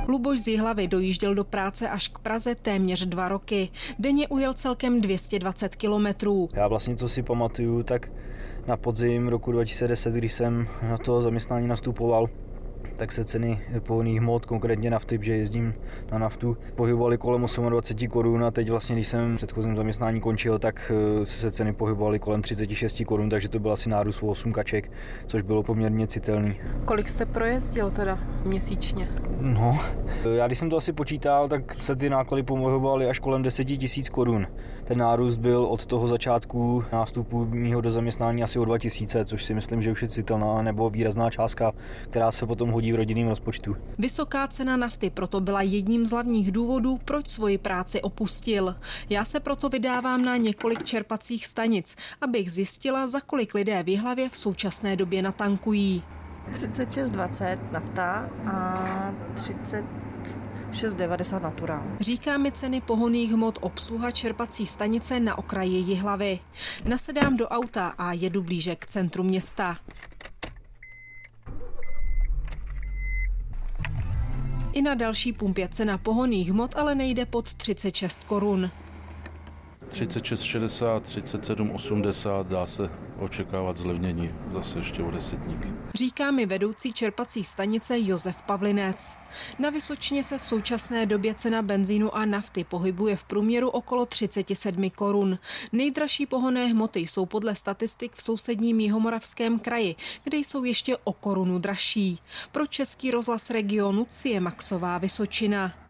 Luboš z Jihlavy dojížděl do práce až k Praze téměř 2 roky. Denně ujel celkem 220 kilometrů. Já vlastně, co si pamatuju, tak na podzim roku 2010, když jsem na to zaměstnání nastupoval, tak se ceny pohonných hmot, konkrétně nafty, protože jezdím na naftu, pohybovaly kolem 28 korun a teď vlastně, když jsem v předchozím zaměstnání končil, tak se ceny pohybovaly kolem 36 korun, takže to byl asi nárůst o 8 kaček, což bylo poměrně citelný. Kolik jste projezdil teda měsíčně? No, já když jsem to asi počítal, tak se ty náklady pohybovaly až kolem 10 000 korun. Ten nárůst byl od toho začátku nástupu mýho do zaměstnání asi o 2000, což si myslím, že už je citelná nebo výrazná částka, která se potom hodí v rodinném rozpočtu. Vysoká cena nafty proto byla jedním z hlavních důvodů, proč svoji práci opustil. Já se proto vydávám na několik čerpacích stanic, abych zjistila, za kolik lidé v Jihlavě v současné době natankují. 36,20 nafta a 36,90 naturál. Říká mi ceny pohonných hmot obsluha čerpací stanice na okraji Jihlavy. Nasedám do auta a jedu blíže k centru města. I na další pumpě cena pohonných hmot ale nejde pod 36 korun. 36,60, 37,80 dá se očekávat zlevnění zase ještě o desetník. Říká mi vedoucí čerpací stanice Josef Pavlinec. Na Vysočině se v současné době cena benzínu a nafty pohybuje v průměru okolo 37 korun. Nejdražší pohonné hmoty jsou podle statistik v sousedním Jihomoravském kraji, kde jsou ještě o korunu dražší. Pro Český rozhlas regionu Lucie Maxová, Vysočina.